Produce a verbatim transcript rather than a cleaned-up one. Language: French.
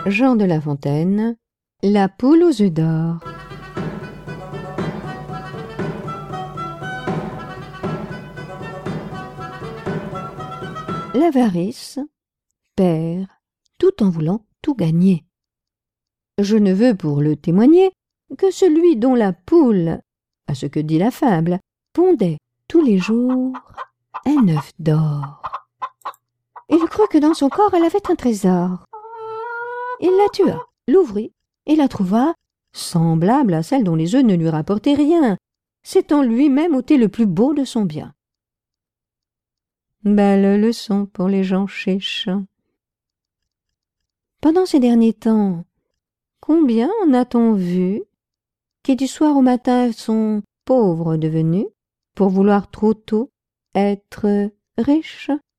Jean de La Fontaine, La poule aux œufs d'or. L'avarice perd tout en voulant tout gagner. Je ne veux pour le témoigner que celui dont la poule, à ce que dit la fable, pondait tous les jours un œuf d'or. Il crut que dans son corps elle avait un trésor. Il la tua, l'ouvrit et la trouva semblable à celle dont les œufs ne lui rapportaient rien, s'étant lui-même ôté le plus beau de son bien. Belle leçon pour les gens chiches. Pendant ces derniers temps, combien en a-t-on vu qui du soir au matin sont pauvres devenus pour vouloir trop tôt être riches?